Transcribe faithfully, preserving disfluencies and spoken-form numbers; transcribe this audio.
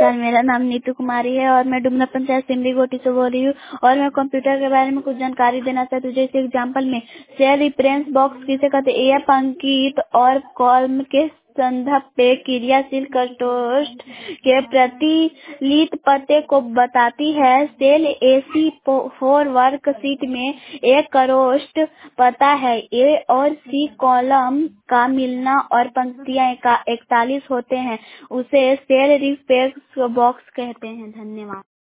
नमस्कार, मेरा नाम नीतू कुमारी है और मैं डुमना पंचायत सिमरी गोटी से बोल रही हूँ और मैं कंप्यूटर के बारे में कुछ जानकारी देना चाहती हूँ। जैसे एग्जांपल में सेल रेफरेंस बॉक्स किसे कहते हैं। यह अंकित और कॉलम के संदर्भ पे क्रियाशील कंटेंट के प्रतिलित पते को बताती है। Cell A C four worksheet में एक कंटेंट पता है। ए और सी कॉलम का मिलना और पंक्तियां इकतालीस होते हैं, उसे सेल रेफरेंस बॉक्स कहते हैं। धन्यवाद।